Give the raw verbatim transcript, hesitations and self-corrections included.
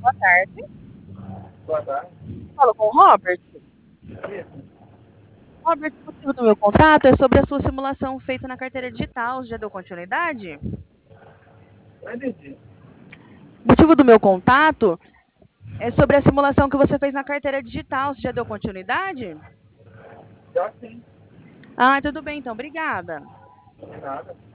Boa tarde. Boa tarde. Falo com o Robert. Isso. Robert, o motivo do meu contato é sobre a sua simulação feita na carteira digital. Já deu continuidade? Não entendi. O motivo do meu contato é sobre a simulação que você fez na carteira digital. Você já deu continuidade? Já sim. Ah, tudo bem, então. Obrigada. De nada.